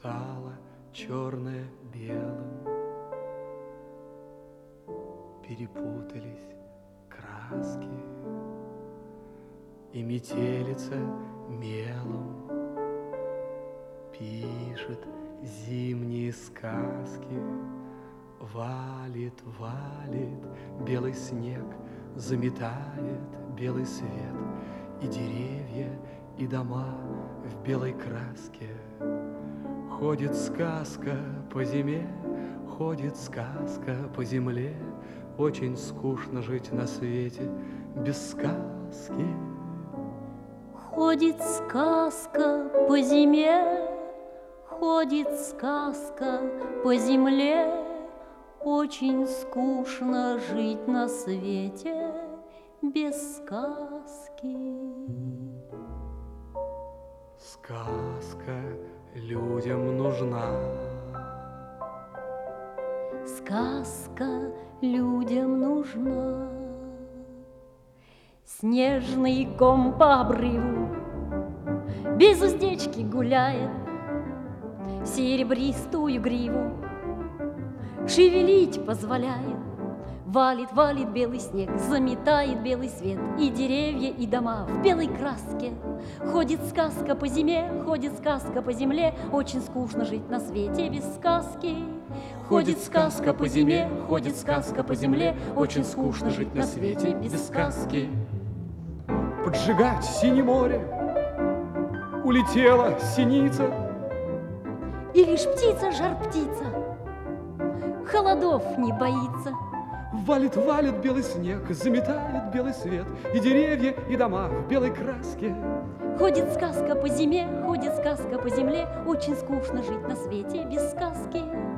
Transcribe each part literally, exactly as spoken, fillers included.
стало черное белым, перепутались краски, и метелица мелом пишет зимние сказки. Валит, валит белый снег, заметает белый свет, и деревья, и дома в белой краске. Ходит сказка по зиме, ходит сказка по земле. Очень скучно жить на свете без сказки. Ходит сказка по зиме, ходит сказка по земле. Очень скучно жить на свете без сказки. Сказка людям нужна. Сказка людям нужна. Снежный ком по обрыву без уздечки гуляет, серебристую гриву шевелить позволяет. Валит, валит белый снег, заметает белый свет, и деревья, и дома в белой краске. Ходит сказка по зиме, ходит сказка по земле. Очень скучно жить на свете без сказки. Ходит сказка по зиме, ходит сказка по земле. Очень скучно жить на свете без сказки. Поджигать синее море, улетела синица, и лишь птица, жар птица, холодов не боится. Валит, валит белый снег, заметает белый свет, и деревья, и дома в белой краске. Ходит сказка по зиме, ходит сказка по земле. Очень скучно жить на свете без сказки.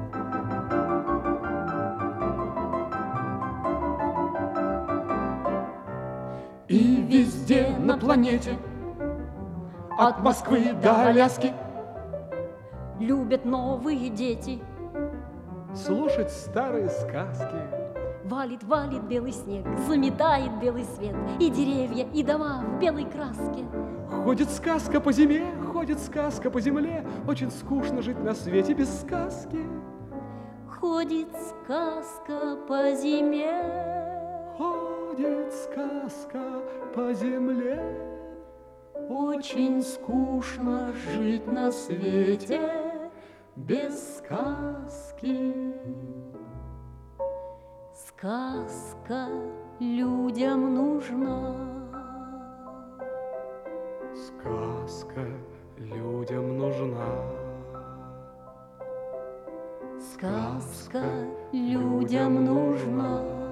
И везде на планете, от Москвы до Аляски, любят новые дети слушать старые сказки. Валит, валит белый снег, заметает белый свет, и деревья, и дома в белой краске. Ходит сказка по зиме, ходит сказка по земле. Очень скучно жить на свете без сказки. Ходит сказка по зиме, ходит сказка по земле. Очень скучно жить на свете без сказки. Сказка людям нужна. Сказка людям нужна. Сказка людям нужна.